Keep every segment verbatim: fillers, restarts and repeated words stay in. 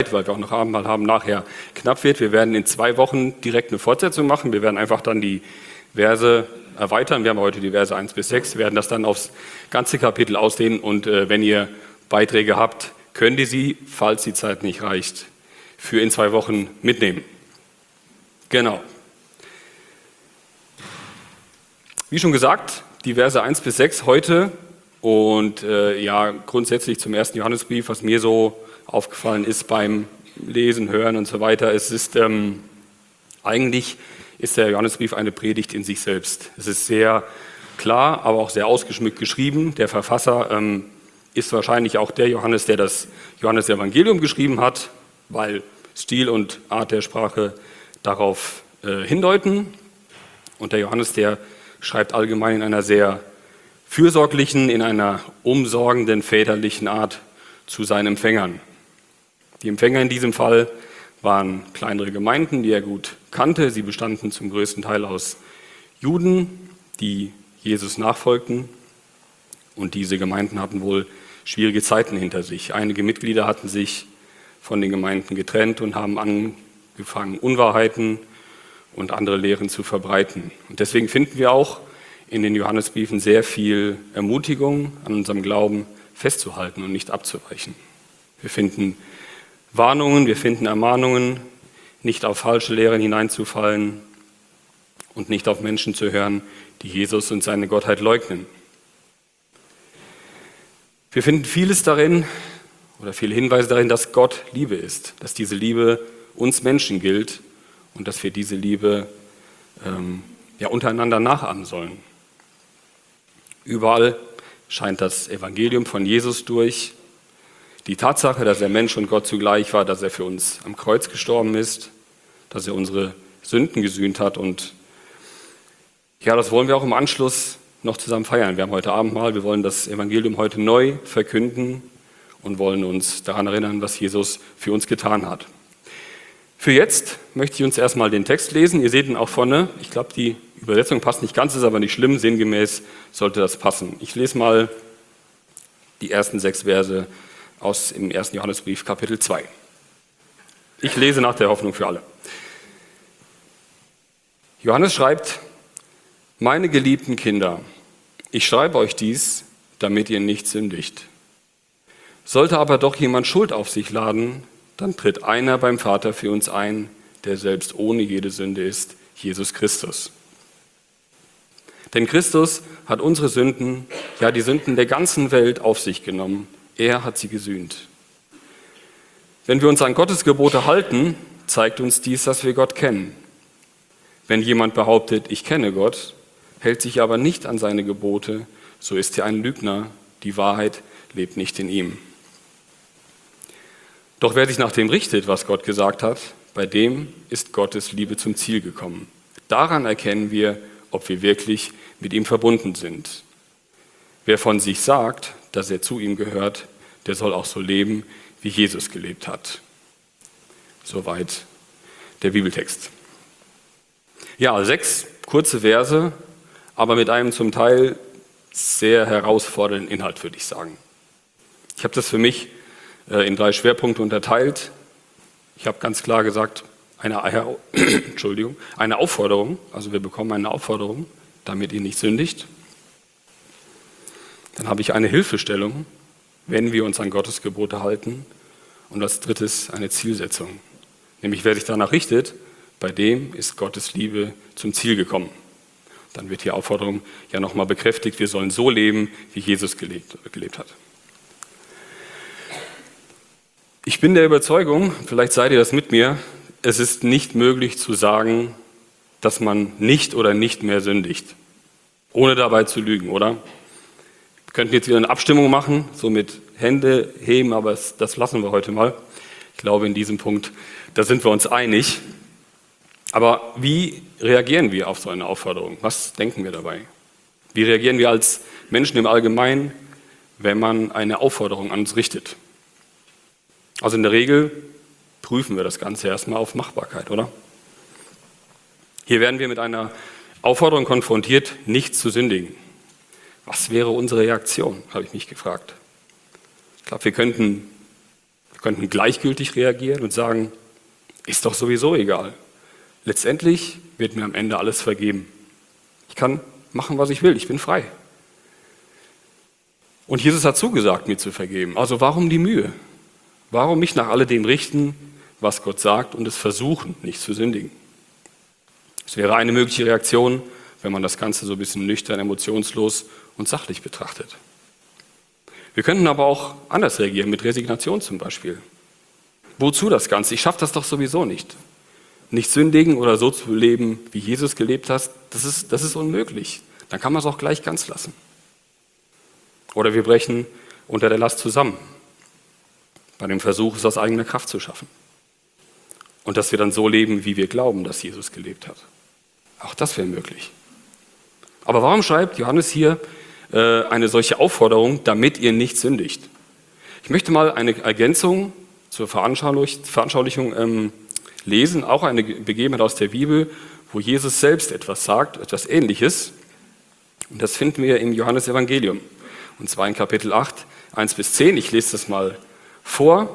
weil wir auch noch Abendmahl haben, nachher knapp wird. Wir werden in zwei Wochen direkt eine Fortsetzung machen. Wir werden einfach dann die Verse erweitern. Wir haben heute die Verse eins bis sechs, werden das dann aufs ganze Kapitel ausdehnen. Und äh, wenn ihr Beiträge habt, könnt ihr sie, falls die Zeit nicht reicht, für in zwei Wochen mitnehmen. Genau. Wie schon gesagt, die Verse eins bis sechs heute und äh, ja, grundsätzlich zum ersten Johannesbrief, was mir so aufgefallen ist beim Lesen, Hören und so weiter. Es ist ähm, eigentlich ist der Johannesbrief eine Predigt in sich selbst. Es ist sehr klar, aber auch sehr ausgeschmückt geschrieben. Der Verfasser ähm, ist wahrscheinlich auch der Johannes, der das Johannesevangelium geschrieben hat, weil Stil und Art der Sprache darauf äh, hindeuten. Und der Johannes, der schreibt allgemein in einer sehr fürsorglichen, in einer umsorgenden, väterlichen Art zu seinen Empfängern. Die Empfänger in diesem Fall waren kleinere Gemeinden, die er gut kannte. Sie bestanden zum größten Teil aus Juden, die Jesus nachfolgten. Und diese Gemeinden hatten wohl schwierige Zeiten hinter sich. Einige Mitglieder hatten sich von den Gemeinden getrennt und haben angefangen, Unwahrheiten und andere Lehren zu verbreiten. Und deswegen finden wir auch in den Johannesbriefen sehr viel Ermutigung, an unserem Glauben festzuhalten und nicht abzuweichen. Wir finden Warnungen, wir finden Ermahnungen, nicht auf falsche Lehren hineinzufallen und nicht auf Menschen zu hören, die Jesus und seine Gottheit leugnen. Wir finden vieles darin oder viele Hinweise darin, dass Gott Liebe ist, dass diese Liebe uns Menschen gilt und dass wir diese Liebe ähm, ja, untereinander nachahmen sollen. Überall scheint das Evangelium von Jesus durch. Die Tatsache, dass er Mensch und Gott zugleich war, dass er für uns am Kreuz gestorben ist, dass er unsere Sünden gesühnt hat. Und ja, das wollen wir auch im Anschluss noch zusammen feiern. Wir haben heute Abendmahl, wir wollen das Evangelium heute neu verkünden und wollen uns daran erinnern, was Jesus für uns getan hat. Für jetzt möchte ich uns erstmal den Text lesen. Ihr seht ihn auch vorne. Ich glaube, die Übersetzung passt nicht ganz, ist aber nicht schlimm. Sinngemäß sollte das passen. Ich lese mal die ersten sechs Verse aus dem ersten Johannesbrief, Kapitel zwei. Ich lese nach der Hoffnung für alle. Johannes schreibt: Meine geliebten Kinder, ich schreibe euch dies, damit ihr nicht sündigt. Sollte aber doch jemand Schuld auf sich laden, dann tritt einer beim Vater für uns ein, der selbst ohne jede Sünde ist, Jesus Christus. Denn Christus hat unsere Sünden, ja die Sünden der ganzen Welt auf sich genommen. Er hat sie gesühnt. Wenn wir uns an Gottes Gebote halten, zeigt uns dies, dass wir Gott kennen. Wenn jemand behauptet, ich kenne Gott, hält sich aber nicht an seine Gebote, so ist er ein Lügner, die Wahrheit lebt nicht in ihm. Doch wer sich nach dem richtet, was Gott gesagt hat, bei dem ist Gottes Liebe zum Ziel gekommen. Daran erkennen wir, ob wir wirklich mit ihm verbunden sind. Wer von sich sagt, dass er zu ihm gehört, der soll auch so leben, wie Jesus gelebt hat. Soweit der Bibeltext. Ja, sechs kurze Verse, aber mit einem zum Teil sehr herausfordernden Inhalt, würde ich sagen. Ich habe das für mich äh, in drei Schwerpunkte unterteilt. Ich habe ganz klar gesagt, eine, Entschuldigung, eine Aufforderung, also wir bekommen eine Aufforderung, damit ihr nicht sündigt. Dann habe ich eine Hilfestellung, wenn wir uns an Gottes Gebote halten. Und als drittes eine Zielsetzung. Nämlich wer sich danach richtet, bei dem ist Gottes Liebe zum Ziel gekommen. Dann wird die Aufforderung ja nochmal bekräftigt, wir sollen so leben, wie Jesus gelebt, gelebt hat. Ich bin der Überzeugung, vielleicht seid ihr das mit mir, es ist nicht möglich zu sagen, dass man nicht oder nicht mehr sündigt, ohne dabei zu lügen, oder? Wir könnten jetzt wieder eine Abstimmung machen, so mit Hände heben, aber das, das lassen wir heute mal. Ich glaube, in diesem Punkt, da sind wir uns einig. Aber wie reagieren wir auf so eine Aufforderung? Was denken wir dabei? Wie reagieren wir als Menschen im Allgemeinen, wenn man eine Aufforderung an uns richtet? Also in der Regel prüfen wir das Ganze erstmal auf Machbarkeit, oder? Hier werden wir mit einer Aufforderung konfrontiert, nicht zu sündigen. Was wäre unsere Reaktion, habe ich mich gefragt. Ich glaube, wir könnten Wir könnten gleichgültig reagieren und sagen, ist doch sowieso egal. Letztendlich wird mir am Ende alles vergeben. Ich kann machen, was ich will, ich bin frei. Und Jesus hat zugesagt, mir zu vergeben. Also warum die Mühe? Warum mich nach alledem richten, was Gott sagt, und es versuchen, nicht zu sündigen? Es wäre eine mögliche Reaktion, wenn man das Ganze so ein bisschen nüchtern, emotionslos und sachlich betrachtet. Wir könnten aber auch anders reagieren, mit Resignation zum Beispiel. Wozu das Ganze? Ich schaffe das doch sowieso nicht. Nicht sündigen oder so zu leben, wie Jesus gelebt hat, das ist, das ist unmöglich. Dann kann man es auch gleich ganz lassen. Oder wir brechen unter der Last zusammen, bei dem Versuch, es aus eigener Kraft zu schaffen. Und dass wir dann so leben, wie wir glauben, dass Jesus gelebt hat. Auch das wäre möglich. Aber warum schreibt Johannes hier äh, eine solche Aufforderung, damit ihr nicht sündigt? Ich möchte mal eine Ergänzung zur Veranschaulich- Veranschaulichung ähm, lesen, auch eine Begebenheit aus der Bibel, wo Jesus selbst etwas sagt, etwas Ähnliches. Und das finden wir im Johannesevangelium. Und zwar in Kapitel acht, eins bis zehn. Ich lese das mal vor.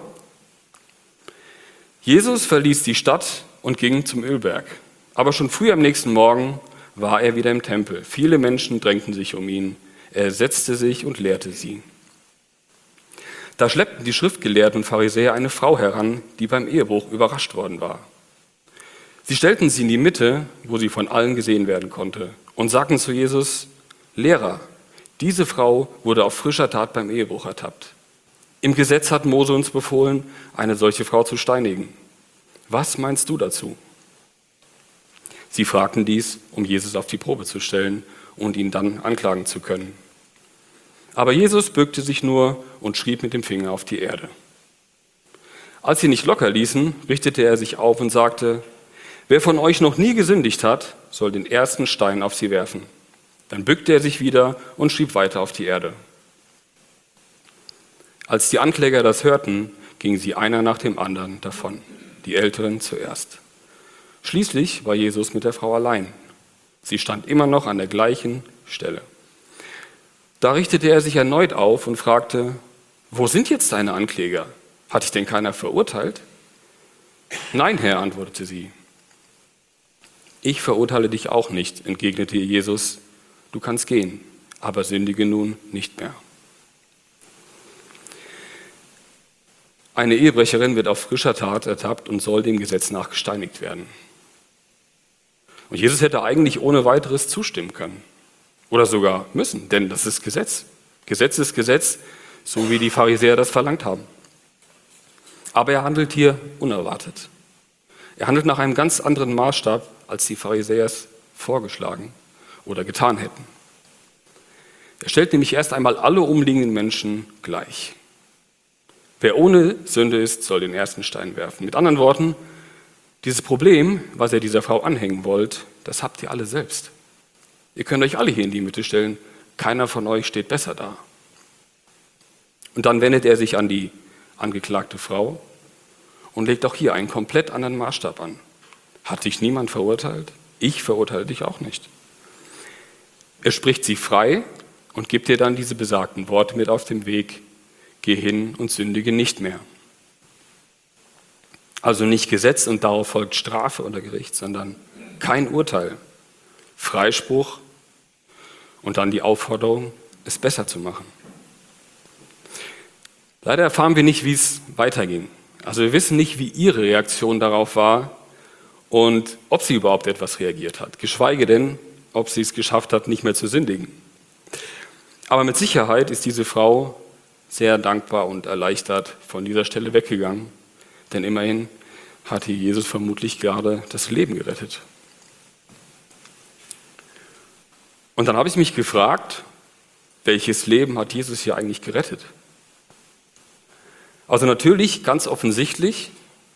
Jesus verließ die Stadt und ging zum Ölberg. Aber schon früh am nächsten Morgen war er wieder im Tempel. Viele Menschen drängten sich um ihn. Er setzte sich und lehrte sie. Da schleppten die Schriftgelehrten und Pharisäer eine Frau heran, die beim Ehebruch überrascht worden war. Sie stellten sie in die Mitte, wo sie von allen gesehen werden konnte, und sagten zu Jesus: Lehrer, diese Frau wurde auf frischer Tat beim Ehebruch ertappt. Im Gesetz hat Mose uns befohlen, eine solche Frau zu steinigen. Was meinst du dazu? Sie fragten dies, um Jesus auf die Probe zu stellen und ihn dann anklagen zu können. Aber Jesus bückte sich nur und schrieb mit dem Finger auf die Erde. Als sie nicht locker ließen, richtete er sich auf und sagte: Wer von euch noch nie gesündigt hat, soll den ersten Stein auf sie werfen. Dann bückte er sich wieder und schrieb weiter auf die Erde. Als die Ankläger das hörten, gingen sie einer nach dem anderen davon, die Älteren zuerst. Schließlich war Jesus mit der Frau allein. Sie stand immer noch an der gleichen Stelle. Da richtete er sich erneut auf und fragte: Wo sind jetzt deine Ankläger? Hat dich denn keiner verurteilt? Nein, Herr, antwortete sie. Ich verurteile dich auch nicht, entgegnete ihr Jesus. Du kannst gehen, aber sündige nun nicht mehr. Eine Ehebrecherin wird auf frischer Tat ertappt und soll dem Gesetz nach gesteinigt werden. Und Jesus hätte eigentlich ohne weiteres zustimmen können. Oder sogar müssen, denn das ist Gesetz. Gesetz ist Gesetz, so wie die Pharisäer das verlangt haben. Aber er handelt hier unerwartet. Er handelt nach einem ganz anderen Maßstab, als die Pharisäer es vorgeschlagen oder getan hätten. Er stellt nämlich erst einmal alle umliegenden Menschen gleich. Wer ohne Sünde ist, soll den ersten Stein werfen. Mit anderen Worten, dieses Problem, was ihr dieser Frau anhängen wollt, das habt ihr alle selbst. Ihr könnt euch alle hier in die Mitte stellen, keiner von euch steht besser da. Und dann wendet er sich an die angeklagte Frau und legt auch hier einen komplett anderen Maßstab an. Hat dich niemand verurteilt? Ich verurteile dich auch nicht. Er spricht sie frei und gibt ihr dann diese besagten Worte mit auf den Weg: Geh hin und sündige nicht mehr. Also nicht Gesetz und darauf folgt Strafe oder Gericht, sondern kein Urteil, Freispruch und dann die Aufforderung, es besser zu machen. Leider erfahren wir nicht, wie es weiterging. Also wir wissen nicht, wie ihre Reaktion darauf war und ob sie überhaupt etwas reagiert hat, geschweige denn, ob sie es geschafft hat, nicht mehr zu sündigen. Aber mit Sicherheit ist diese Frau sehr dankbar und erleichtert von dieser Stelle weggegangen, denn immerhin hat hier Jesus vermutlich gerade das Leben gerettet. Und dann habe ich mich gefragt, welches Leben hat Jesus hier eigentlich gerettet? Also natürlich, ganz offensichtlich,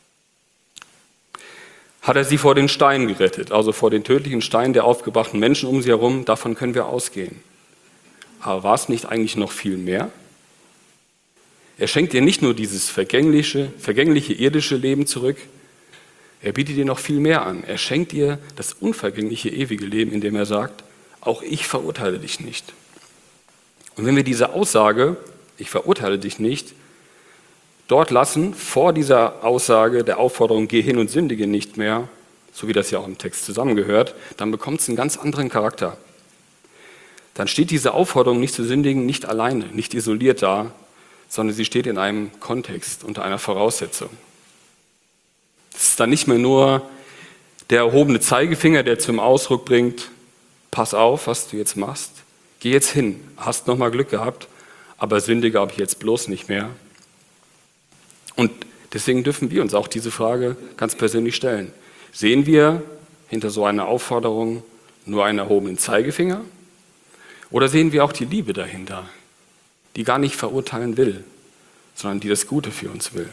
hat er sie vor den Steinen gerettet, also vor den tödlichen Steinen der aufgebrachten Menschen um sie herum, davon können wir ausgehen. Aber war es nicht eigentlich noch viel mehr? Er schenkt ihr nicht nur dieses vergängliche, vergängliche irdische Leben zurück, er bietet ihr noch viel mehr an. Er schenkt ihr das unvergängliche ewige Leben, indem er sagt: Auch ich verurteile dich nicht. Und wenn wir diese Aussage, ich verurteile dich nicht, dort lassen, vor dieser Aussage der Aufforderung, geh hin und sündige nicht mehr, so wie das ja auch im Text zusammengehört, dann bekommt es einen ganz anderen Charakter. Dann steht diese Aufforderung, nicht zu sündigen, nicht alleine, nicht isoliert da, sondern sie steht in einem Kontext, unter einer Voraussetzung. Es ist dann nicht mehr nur der erhobene Zeigefinger, der zum Ausdruck bringt, pass auf, was du jetzt machst, geh jetzt hin, hast nochmal Glück gehabt, aber sündige habe ich jetzt bloß nicht mehr. Und deswegen dürfen wir uns auch diese Frage ganz persönlich stellen. Sehen wir hinter so einer Aufforderung nur einen erhobenen Zeigefinger? Oder sehen wir auch die Liebe dahinter, die gar nicht verurteilen will, sondern die das Gute für uns will?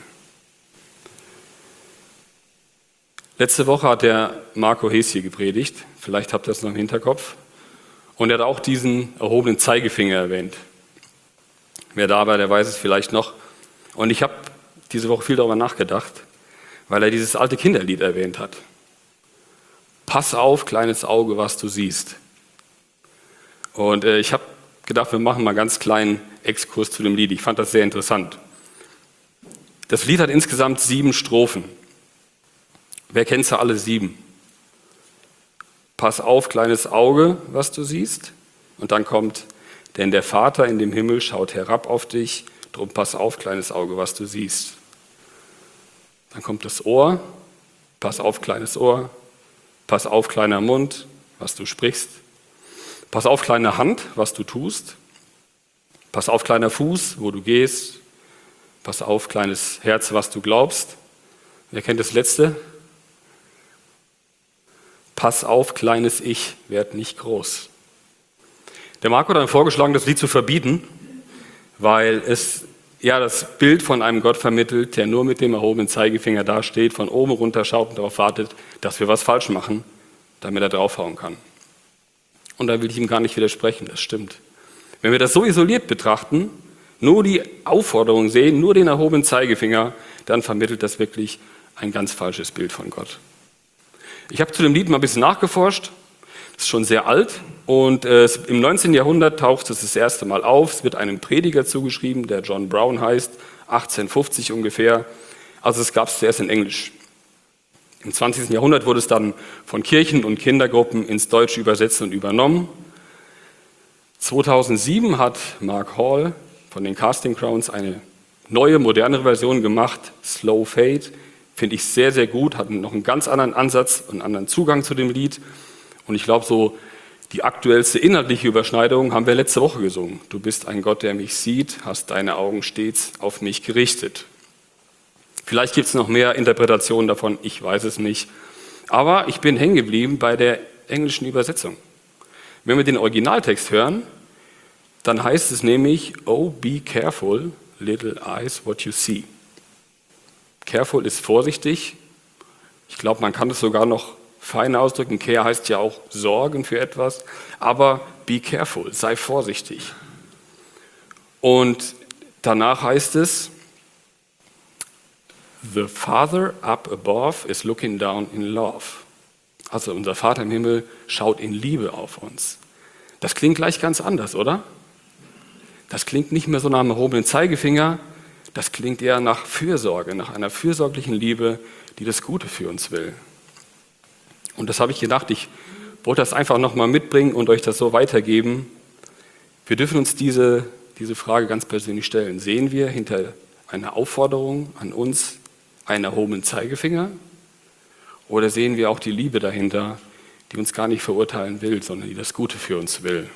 Letzte Woche hat der Marco Hees hier gepredigt, vielleicht habt ihr das noch im Hinterkopf, und er hat auch diesen erhobenen Zeigefinger erwähnt. Wer da war, der weiß es vielleicht noch. Und ich habe diese Woche viel darüber nachgedacht, weil er dieses alte Kinderlied erwähnt hat. Pass auf, kleines Auge, was du siehst. Und äh, ich habe gedacht, wir machen mal einen ganz kleinen Exkurs zu dem Lied. Ich fand das sehr interessant. Das Lied hat insgesamt sieben Strophen. Wer kennt sie alle sieben? Pass auf, kleines Auge, was du siehst. Und dann kommt, denn der Vater in dem Himmel schaut herab auf dich, drum pass auf, kleines Auge, was du siehst. Dann kommt das Ohr, pass auf, kleines Ohr, pass auf, kleiner Mund, was du sprichst. Pass auf, kleine Hand, was du tust. Pass auf, kleiner Fuß, wo du gehst. Pass auf, kleines Herz, was du glaubst. Wer kennt das Letzte? Pass auf, kleines Ich, werd nicht groß. Der Marco hat dann vorgeschlagen, das Lied zu verbieten, weil es ja das Bild von einem Gott vermittelt, der nur mit dem erhobenen Zeigefinger dasteht, von oben runter schaut und darauf wartet, dass wir was falsch machen, damit er draufhauen kann. Und da will ich ihm gar nicht widersprechen, das stimmt. Wenn wir das so isoliert betrachten, nur die Aufforderung sehen, nur den erhobenen Zeigefinger, dann vermittelt das wirklich ein ganz falsches Bild von Gott. Ich habe zu dem Lied mal ein bisschen nachgeforscht, das ist schon sehr alt und äh, im neunzehnten Jahrhundert taucht es das erste Mal auf. Es wird einem Prediger zugeschrieben, der John Brown heißt, achtzehnhundertfünfzig ungefähr. Also es gab es zuerst in Englisch. Im zwanzigsten Jahrhundert wurde es dann von Kirchen und Kindergruppen ins Deutsche übersetzt und übernommen. zweitausendsieben hat Mark Hall von den Casting Crowns eine neue, modernere Version gemacht, Slow Fade. Finde ich sehr, sehr gut, hat noch einen ganz anderen Ansatz und einen anderen Zugang zu dem Lied. Und ich glaube, so die aktuellste inhaltliche Überschneidung haben wir letzte Woche gesungen. Du bist ein Gott, der mich sieht, hast deine Augen stets auf mich gerichtet. Vielleicht gibt es noch mehr Interpretationen davon, ich weiß es nicht. Aber ich bin hängen geblieben bei der englischen Übersetzung. Wenn wir den Originaltext hören, dann heißt es nämlich, oh, be careful, little eyes, what you see. Careful ist vorsichtig. Ich glaube, man kann es sogar noch feiner ausdrücken. Care heißt ja auch sorgen für etwas. Aber be careful, sei vorsichtig. Und danach heißt es, the Father up above is looking down in love. Also unser Vater im Himmel schaut in Liebe auf uns. Das klingt gleich ganz anders, oder? Das klingt nicht mehr so nach einem erhobenen Zeigefinger, das klingt eher nach Fürsorge, nach einer fürsorglichen Liebe, die das Gute für uns will. Und das habe ich gedacht, ich wollte das einfach nochmal mitbringen und euch das so weitergeben. Wir dürfen uns diese, diese Frage ganz persönlich stellen. Sehen wir hinter einer Aufforderung an uns einen erhobenen Zeigefinger? Oder sehen wir auch die Liebe dahinter, die uns gar nicht verurteilen will, sondern die das Gute für uns will?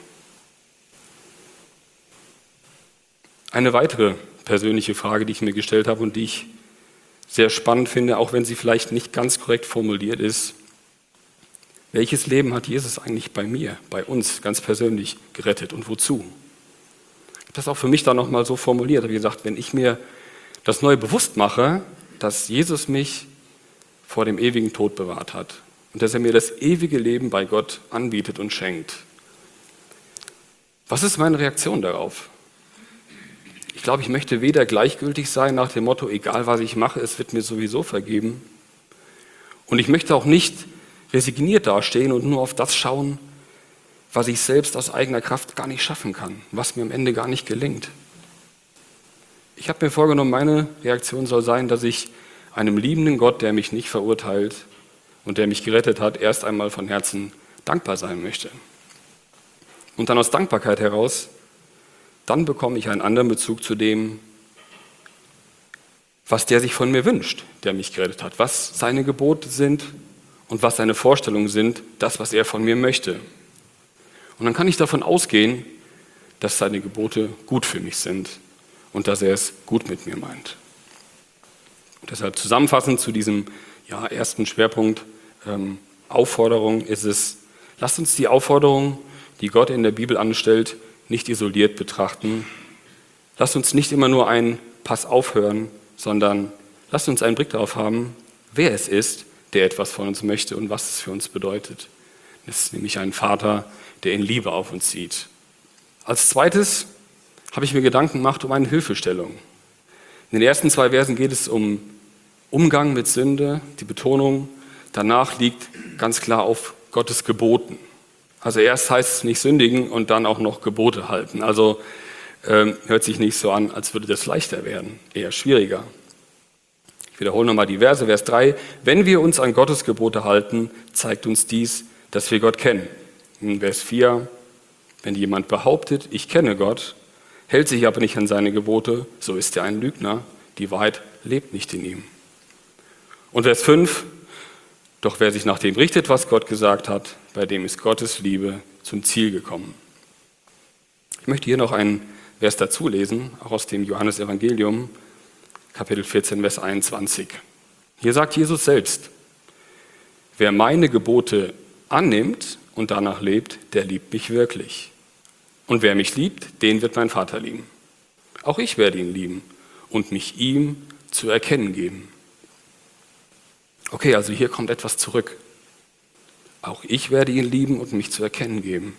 Eine weitere persönliche Frage, die ich mir gestellt habe und die ich sehr spannend finde, auch wenn sie vielleicht nicht ganz korrekt formuliert ist. Welches Leben hat Jesus eigentlich bei mir, bei uns ganz persönlich gerettet und wozu? Ich habe das auch für mich dann nochmal so formuliert, habe gesagt, wenn ich mir das neu bewusst mache, dass Jesus mich vor dem ewigen Tod bewahrt hat und dass er mir das ewige Leben bei Gott anbietet und schenkt. Was ist meine Reaktion darauf? Ich glaube, ich möchte weder gleichgültig sein nach dem Motto, egal was ich mache, es wird mir sowieso vergeben. Und ich möchte auch nicht resigniert dastehen und nur auf das schauen, was ich selbst aus eigener Kraft gar nicht schaffen kann, was mir am Ende gar nicht gelingt. Ich habe mir vorgenommen, meine Reaktion soll sein, dass ich einem liebenden Gott, der mich nicht verurteilt und der mich gerettet hat, erst einmal von Herzen dankbar sein möchte. Und dann aus Dankbarkeit heraus, dann bekomme ich einen anderen Bezug zu dem, was der sich von mir wünscht, der mich gerettet hat, was seine Gebote sind und was seine Vorstellungen sind, das, was er von mir möchte. Und dann kann ich davon ausgehen, dass seine Gebote gut für mich sind und dass er es gut mit mir meint. Und deshalb zusammenfassend zu diesem ja, ersten Schwerpunkt ähm, Aufforderung ist es, lasst uns die Aufforderung, die Gott in der Bibel anstellt, nicht isoliert betrachten. Lasst uns nicht immer nur ein Pass aufhören, sondern lasst uns einen Blick darauf haben, wer es ist, der etwas von uns möchte und was es für uns bedeutet. Es ist nämlich ein Vater, der in Liebe auf uns sieht. Als zweites habe ich mir Gedanken gemacht um eine Hilfestellung. In den ersten zwei Versen geht es um Umgang mit Sünde, die Betonung danach liegt ganz klar auf Gottes Geboten. Also erst heißt es nicht sündigen und dann auch noch Gebote halten. Also ähm, hört sich nicht so an, als würde das leichter werden, eher schwieriger. Ich wiederhole nochmal die Verse, Vers drei. Wenn wir uns an Gottes Gebote halten, zeigt uns dies, dass wir Gott kennen. In Vers vier, wenn jemand behauptet, ich kenne Gott, hält sich aber nicht an seine Gebote, so ist er ein Lügner, die Wahrheit lebt nicht in ihm. Und Vers fünf, doch wer sich nach dem richtet, was Gott gesagt hat, bei dem ist Gottes Liebe zum Ziel gekommen. Ich möchte hier noch einen Vers dazu lesen, auch aus dem Johannesevangelium, Kapitel vierzehn, Vers einundzwanzig. Hier sagt Jesus selbst, wer meine Gebote annimmt und danach lebt, der liebt mich wirklich. Und wer mich liebt, den wird mein Vater lieben. Auch ich werde ihn lieben und mich ihm zu erkennen geben. Okay, also hier kommt etwas zurück. Auch ich werde ihn lieben und mich zu erkennen geben.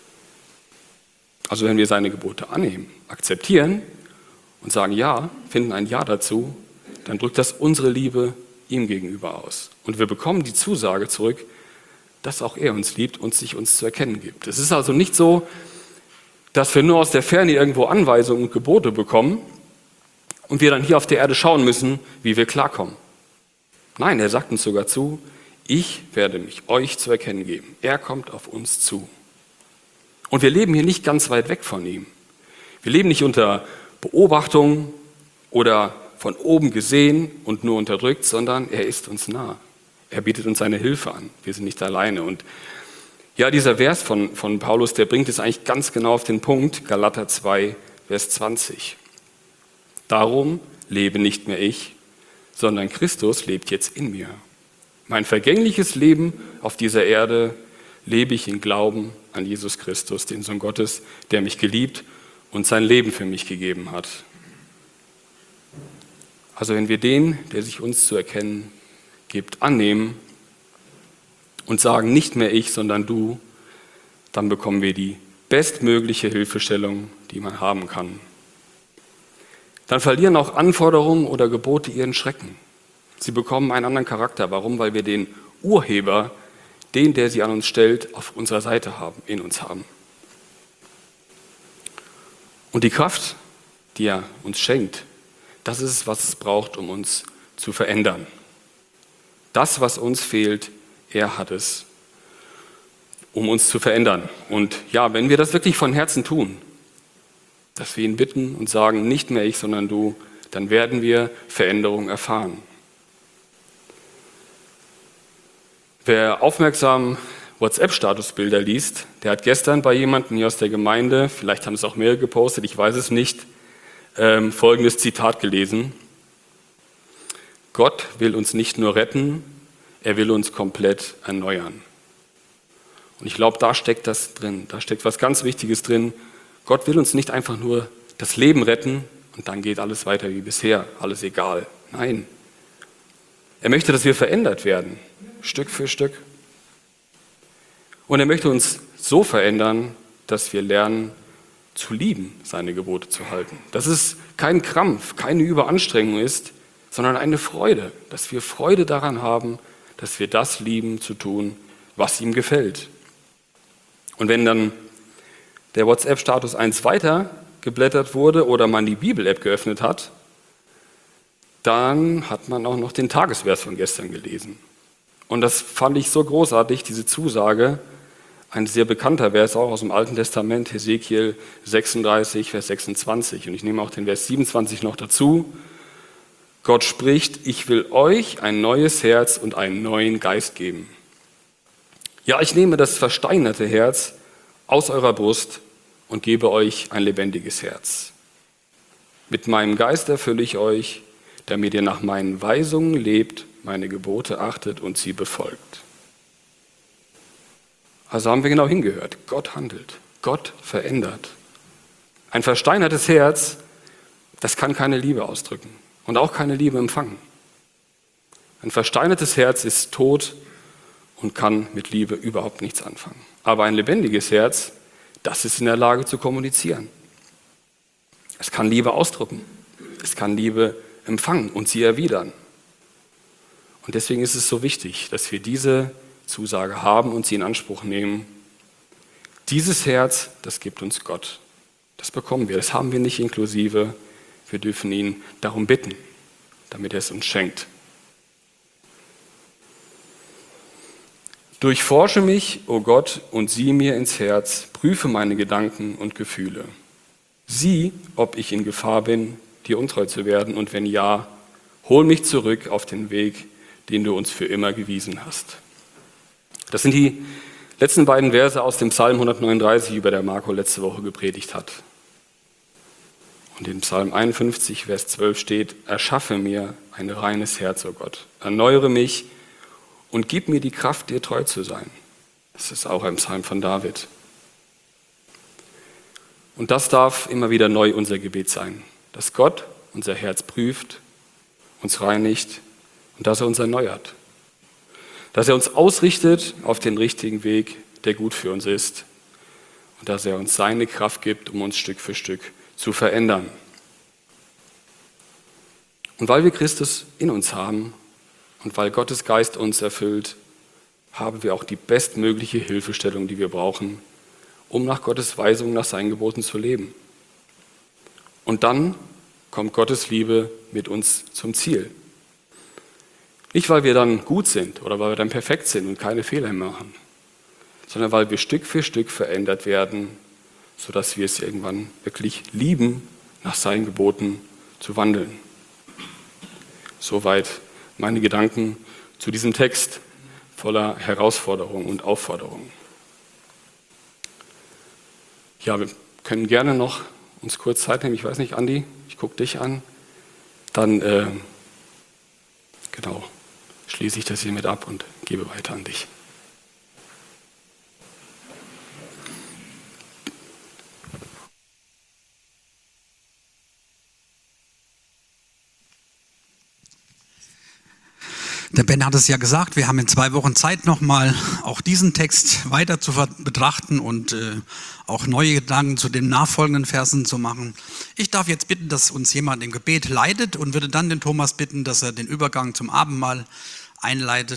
Also wenn wir seine Gebote annehmen, akzeptieren und sagen Ja, finden ein Ja dazu, dann drückt das unsere Liebe ihm gegenüber aus. Und wir bekommen die Zusage zurück, dass auch er uns liebt und sich uns zu erkennen gibt. Es ist also nicht so, dass wir nur aus der Ferne irgendwo Anweisungen und Gebote bekommen und wir dann hier auf der Erde schauen müssen, wie wir klarkommen. Nein, er sagt uns sogar zu, ich werde mich euch zu erkennen geben. Er kommt auf uns zu. Und wir leben hier nicht ganz weit weg von ihm. Wir leben nicht unter Beobachtung oder von oben gesehen und nur unterdrückt, sondern er ist uns nah. Er bietet uns seine Hilfe an. Wir sind nicht alleine. Und ja, dieser Vers von, von Paulus, der bringt es eigentlich ganz genau auf den Punkt, Galater zwei, Vers zwanzig. Darum lebe nicht mehr ich, sondern Christus lebt jetzt in mir. Mein vergängliches Leben auf dieser Erde lebe ich in Glauben an Jesus Christus, den Sohn Gottes, der mich geliebt und sein Leben für mich gegeben hat. Also wenn wir den, der sich uns zu erkennen gibt, annehmen und sagen, nicht mehr ich, sondern du, dann bekommen wir die bestmögliche Hilfestellung, die man haben kann. Dann verlieren auch Anforderungen oder Gebote ihren Schrecken. Sie bekommen einen anderen Charakter. Warum? Weil wir den Urheber, den, der sie an uns stellt, auf unserer Seite haben, in uns haben. Und die Kraft, die er uns schenkt, das ist es, was es braucht, um uns zu verändern. Das, was uns fehlt, er hat es, um uns zu verändern. Und ja, wenn wir das wirklich von Herzen tun, dass wir ihn bitten und sagen, nicht mehr ich, sondern du, dann werden wir Veränderung erfahren. Wer aufmerksam WhatsApp-Statusbilder liest, der hat gestern bei jemandem hier aus der Gemeinde, vielleicht haben es auch mehrere gepostet, ich weiß es nicht, ähm, folgendes Zitat gelesen. Gott will uns nicht nur retten, er will uns komplett erneuern. Und ich glaube, da steckt das drin, da steckt was ganz Wichtiges drin. Gott will uns nicht einfach nur das Leben retten und dann geht alles weiter wie bisher, alles egal. Nein, er möchte, dass wir verändert werden, Stück für Stück. Und er möchte uns so verändern, dass wir lernen zu lieben, seine Gebote zu halten. Dass es kein Krampf, keine Überanstrengung ist, sondern eine Freude, dass wir Freude daran haben, dass wir das lieben zu tun, was ihm gefällt. Und wenn dann der WhatsApp-Status eins weiter geblättert wurde oder man die Bibel-App geöffnet hat, dann hat man auch noch den Tagesvers von gestern gelesen. Und das fand ich so großartig, diese Zusage, ein sehr bekannter Vers auch aus dem Alten Testament, Hesekiel sechsunddreißig, Vers sechsundzwanzig. Und ich nehme auch den Vers siebenundzwanzig noch dazu. Gott spricht, ich will euch ein neues Herz und einen neuen Geist geben. Ja, ich nehme das versteinerte Herz aus eurer Brust und gebe euch ein lebendiges Herz. Mit meinem Geist erfülle ich euch, damit ihr nach meinen Weisungen lebt, meine Gebote achtet und sie befolgt. Also haben wir genau hingehört. Gott handelt, Gott verändert. Ein versteinertes Herz, das kann keine Liebe ausdrücken und auch keine Liebe empfangen. Ein versteinertes Herz ist tot und kann mit Liebe überhaupt nichts anfangen. Aber ein lebendiges Herz, das ist in der Lage zu kommunizieren. Es kann Liebe ausdrücken, es kann Liebe empfangen und sie erwidern. Und deswegen ist es so wichtig, dass wir diese Zusage haben und sie in Anspruch nehmen. Dieses Herz, das gibt uns Gott. Das bekommen wir, das haben wir nicht inklusive. Wir dürfen ihn darum bitten, damit er es uns schenkt. Durchforsche mich, o Gott, und sieh mir ins Herz, prüfe meine Gedanken und Gefühle. Sieh, ob ich in Gefahr bin, dir untreu zu werden, und wenn ja, hol mich zurück auf den Weg, den du uns für immer gewiesen hast. Das sind die letzten beiden Verse aus dem Psalm hundertneununddreißig, über der Marco letzte Woche gepredigt hat. Und in Psalm einundfünfzig, Vers zwölf steht, erschaffe mir ein reines Herz, o Gott, erneuere mich und gib mir die Kraft, dir treu zu sein. Das ist auch ein Psalm von David. Und das darf immer wieder neu unser Gebet sein, dass Gott unser Herz prüft, uns reinigt und dass er uns erneuert. Dass er uns ausrichtet auf den richtigen Weg, der gut für uns ist. Und dass er uns seine Kraft gibt, um uns Stück für Stück zu verändern. Und weil wir Christus in uns haben und weil Gottes Geist uns erfüllt, haben wir auch die bestmögliche Hilfestellung, die wir brauchen, um nach Gottes Weisung, nach seinen Geboten zu leben. Und dann kommt Gottes Liebe mit uns zum Ziel. Nicht, weil wir dann gut sind oder weil wir dann perfekt sind und keine Fehler machen, sondern weil wir Stück für Stück verändert werden, sodass wir es irgendwann wirklich lieben, nach seinen Geboten zu wandeln. Soweit meine Gedanken zu diesem Text voller Herausforderungen und Aufforderungen. Ja, wir können gerne noch uns kurz Zeit nehmen. Ich weiß nicht, Andi, ich gucke dich an. Dann, äh, genau, schließe ich das hiermit ab und gebe weiter an dich. Der Ben hat es ja gesagt, wir haben in zwei Wochen Zeit, nochmal auch diesen Text weiter zu betrachten und äh, auch neue Gedanken zu den nachfolgenden Versen zu machen. Ich darf jetzt bitten, dass uns jemand im Gebet leitet und würde dann den Thomas bitten, dass er den Übergang zum Abendmahl einleitet.